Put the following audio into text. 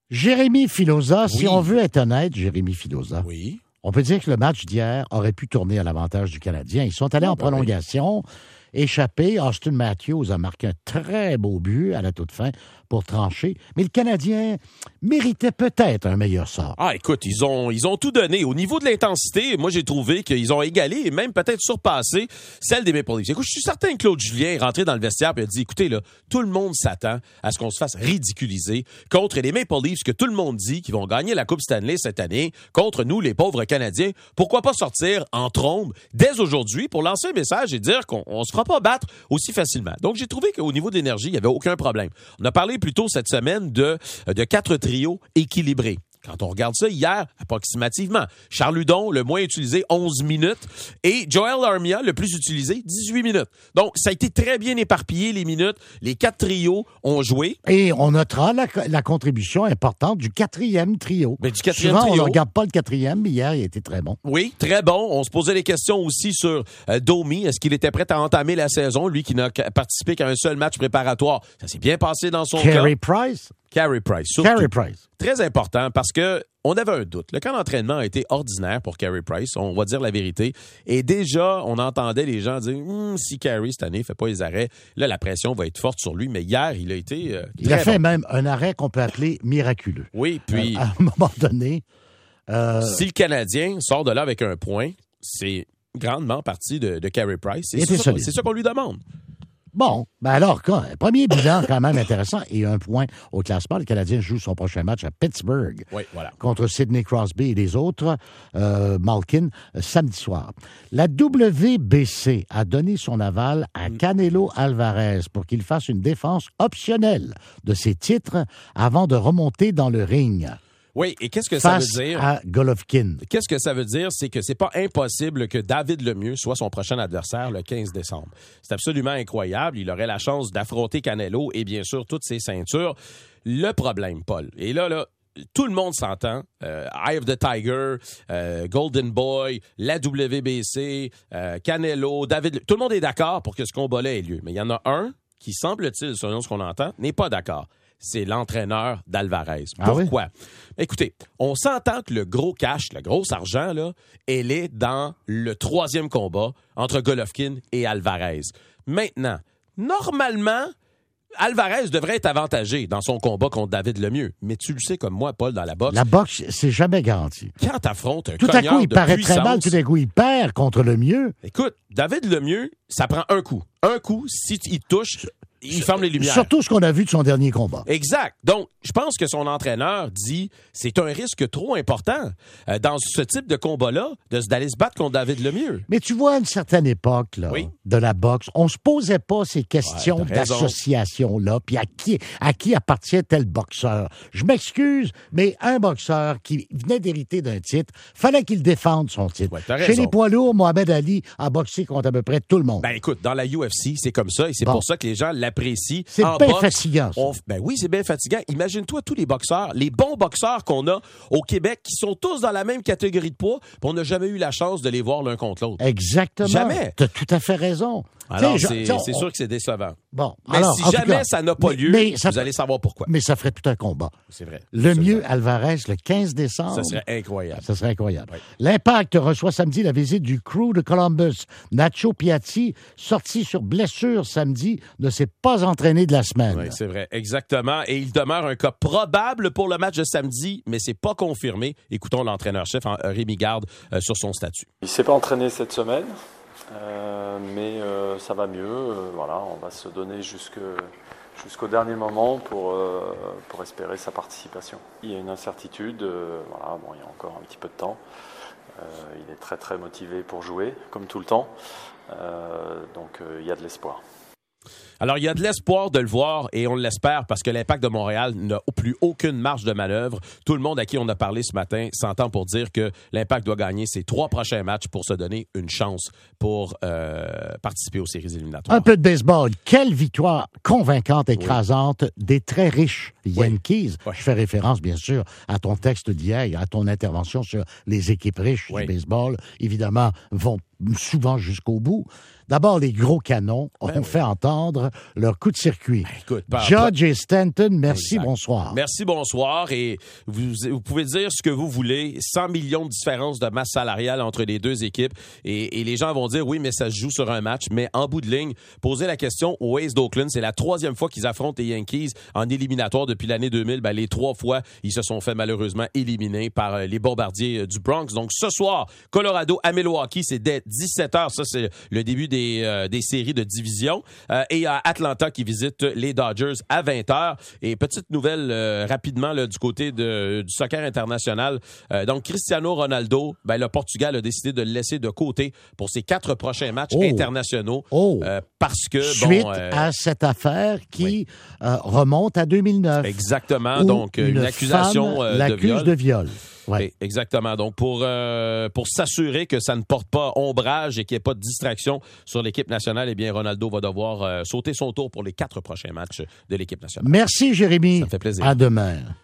Jérémy Filosa, Oui. si on veut être honnête, Jérémy Filosa, Oui. on peut dire que le match d'hier aurait pu tourner à l'avantage du Canadien. Ils sont allés en prolongation, échappés. Austin Matthews a marqué un très beau but à la toute fin pour trancher. Mais le Canadien méritait peut-être un meilleur sort. Ah, écoute, ils ont tout donné. Au niveau de l'intensité, moi, j'ai trouvé qu'ils ont égalé et même peut-être surpassé celle des Maple Leafs. Écoute, je suis certain que Claude Julien est rentré dans le vestiaire et a dit, écoutez, là, tout le monde s'attend à ce qu'on se fasse ridiculiser contre les Maple Leafs, que tout le monde dit qu'ils vont gagner la Coupe Stanley cette année contre nous, les pauvres Canadiens. Pourquoi pas sortir en trombe dès aujourd'hui pour lancer un message et dire qu'on se fera pas battre aussi facilement. Donc, j'ai trouvé qu'au niveau de l'énergie, il n'y avait aucun problème. On a parlé plus tôt cette semaine de 4 trios équilibrés. Quand on regarde ça, hier, approximativement, Charles Hudon, le moins utilisé, 11 minutes, et Joel Armia, le plus utilisé, 18 minutes. Donc, ça a été très bien éparpillé, les minutes. Les 4 trios ont joué. Et on notera la contribution importante du 4e trio. Ben, du 4e Souvent, trio. on ne regarde pas le 4e, mais hier, il était très bon. Oui, très bon. On se posait des questions aussi sur Domi. Est-ce qu'il était prêt à entamer la saison? Lui qui n'a participé qu'à un seul match préparatoire. Ça s'est bien passé dans son Carey cas. Price. Carey Price, surtout. Carey Price. Très important parce que on avait un doute. Le camp d'entraînement a été ordinaire pour Carey Price, on va dire la vérité. Et déjà, on entendait les gens dire si Carey cette année fait pas les arrêts, là la pression va être forte sur lui. Mais hier, il a été Il a très fait bon. même un arrêt qu'on peut appeler miraculeux. Oui, puis À un moment donné, si le Canadien sort de là avec un point, c'est grandement partie de Carey Price. Il était solide. C'est ça qu'on lui demande. bon, ben alors, premier bilan quand même intéressant et un point au classement. Le Canadien joue son prochain match à Pittsburgh Oui, voilà. contre Sidney Crosby et les autres, Malkin, samedi soir. La WBC a donné son aval à Canelo Alvarez pour qu'il fasse une défense optionnelle de ses titres avant de remonter dans le ring Oui, et qu'est-ce que ça face veut dire? à Golovkin. Qu'est-ce que ça veut dire? C'est que c'est pas impossible que David Lemieux soit son prochain adversaire le 15 décembre. C'est absolument incroyable. Il aurait la chance d'affronter Canelo et bien sûr toutes ses ceintures. Le problème, Paul, et là, tout le monde s'entend. Eye of the Tiger, Golden Boy, la WBC, Canelo, David... Tout le monde est d'accord pour que ce combat-là ait lieu. Mais il y en a un qui, semble-t-il, selon ce qu'on entend, n'est pas d'accord. C'est l'entraîneur d'Alvarez. Pourquoi? Écoutez, on s'entend que le gros cash, le gros argent, là, elle est dans le 3e combat entre Golovkin et Alvarez. Maintenant, normalement, Alvarez devrait être avantagé dans son combat contre David Lemieux. Mais tu le sais comme moi, Paul, dans la boxe. La boxe, c'est jamais garanti. Quand t'affrontes un Tout à cogneur coup, il de paraît puissance, très mal. Tout à coup, il perd contre le mieux. écoute, David Lemieux, ça prend un coup. Un coup, si il touche, il ferme les lumières. Surtout ce qu'on a vu de son dernier combat. Exact. Donc, je pense que son entraîneur dit c'est un risque trop important dans ce type de combat-là d'aller se battre contre David Lemieux. Mais tu vois, à une certaine époque là, Oui. de la boxe, on se posait pas ces questions Ouais, t'as raison. d'association-là, puis à qui appartient tel boxeur. Je m'excuse, mais un boxeur qui venait d'hériter d'un titre, fallait qu'il défende son titre. Ouais, t'as Chez raison. les poids lourds, Mohamed Ali a boxé contre à peu près tout le monde. Ben écoute, dans la UFC, c'est comme ça et c'est Bon. pour ça que les gens l'apprécient. C'est En bien boxe, fatigant, ça. Ben oui, c'est bien fatigant. Imagine-toi tous les boxeurs, les bons boxeurs qu'on a au Québec qui sont tous dans la même catégorie de poids, puis on n'a jamais eu la chance de les voir l'un contre l'autre. Exactement. Jamais. Tu as tout à fait raison. Alors, Tu sais, c'est sûr que c'est décevant. Bon, Mais alors, si en tout jamais cas, ça n'a pas lieu, ça, vous allez savoir pourquoi. mais ça ferait tout un combat. C'est vrai. Le Absolument. mieux, Alvarez, le 15 décembre. Ça serait incroyable. Ça serait incroyable. Oui. L'Impact reçoit samedi la visite du crew de Columbus. Nacho Piatti, sorti sur blessure samedi, ne s'est pas entraîné de la semaine. Oui, c'est vrai, exactement. Et il demeure un cas probable pour le match de samedi, mais c'est pas confirmé. Écoutons l'entraîneur-chef Rémi Garde sur son statut. Il ne s'est pas entraîné cette semaine, mais ça va mieux. Voilà, on va se donner jusqu'au dernier moment pour espérer sa participation. Il y a une incertitude, voilà, bon, il y a encore un petit peu de temps. Il est très très motivé pour jouer, comme tout le temps. Donc il y a de l'espoir. Alors, il y a de l'espoir de le voir et on l'espère parce que l'Impact de Montréal n'a plus aucune marge de manœuvre. Tout le monde à qui on a parlé ce matin s'entend pour dire que l'Impact doit gagner ses 3 prochains matchs pour se donner une chance pour participer aux séries éliminatoires. Un peu de baseball. Quelle victoire convaincante, écrasante des très riches Yankees. Oui. Je fais référence, bien sûr, à ton texte d'hier, à ton intervention sur les équipes riches Oui. du baseball. Évidemment, vont souvent jusqu'au bout. D'abord, les gros canons ont fait entendre leur coup de circuit. Écoute, Judge et Stanton, merci, Exact. bonsoir. Merci, bonsoir. Et vous pouvez dire ce que vous voulez. 100 millions de différence de masse salariale entre les deux équipes. Et les gens vont dire, oui, mais ça se joue sur un match. Mais en bout de ligne, poser la question aux A's d'Oakland, c'est la 3e fois qu'ils affrontent les Yankees en éliminatoire depuis l'année 2000. Ben, les 3 fois, ils se sont fait malheureusement éliminer par les Bombardiers du Bronx. Donc, ce soir, Colorado à Milwaukee, c'est dès 17h. Ça, c'est le début des séries de division. Et à Atlanta qui visite les Dodgers à 20h. Et petite nouvelle rapidement là, du côté du soccer international. Donc, Cristiano Ronaldo, ben, le Portugal a décidé de le laisser de côté pour ses 4 prochains matchs internationaux. Parce que, suite à cette affaire qui remonte à 2009. Exactement. Donc, une accusation de viol. Ouais. Exactement. Donc, pour s'assurer que ça ne porte pas ombrage et qu'il n'y ait pas de distraction sur l'équipe nationale, eh bien, Ronaldo va devoir sauter son tour pour les 4 prochains matchs de l'équipe nationale. Merci, Jérémy. Ça me fait plaisir. À demain.